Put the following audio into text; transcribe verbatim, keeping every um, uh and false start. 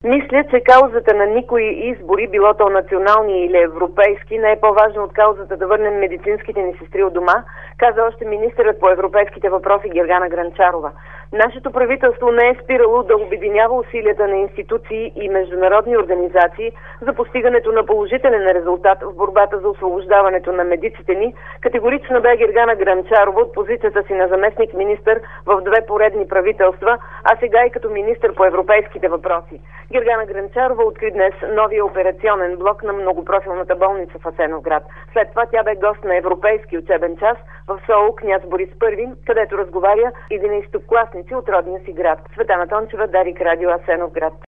Мисля, че каузата на никои избори, било то национални или европейски, не е по-важна от каузата да върнем медицинските ни сестри от дома, каза още министърът по европейските въпроси Гергана Грънчарова. Нашето правителство не е спирало да обединява усилията на институции и международни организации за постигането на положителен резултат в борбата за освобождаването на медиците ни. Категорично бе Гергана Грънчарова от позицията си на заместник-министър в две поредни правителства, а сега и като министър по европейските въпроси. Гергана Грънчарова откри днес новия операционен блок на многопрофилната болница в Асеновград. След това тя бе гост на европейски учебен час в СОУ Княз Борис Първи, където разговаря единайсетокласници от родния си град. Цветана Тончева, Дарик Радио, Асеновград.